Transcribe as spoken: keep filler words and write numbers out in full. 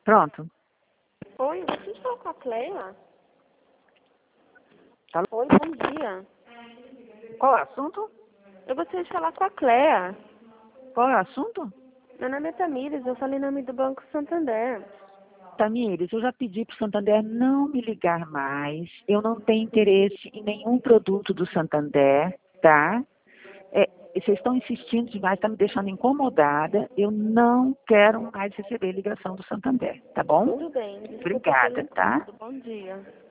Pronto. Oi, eu gostaria de falar com a Cleia. Tá. Oi, bom dia. Qual é o assunto? Eu gostaria de falar com a Cleia. Qual é o assunto? Meu nome é Tamires, eu falei em nome do Banco Santander. Tamires, eu já pedi para o Santander não me ligar mais. Eu não tenho interesse em nenhum produto do Santander, tá? É, vocês estão insistindo demais, está me deixando incomodada. Eu não quero mais receber ligação do Santander, tá bom? Tudo bem, desculpa pelo Obrigada, tá? incômodo. Bom dia.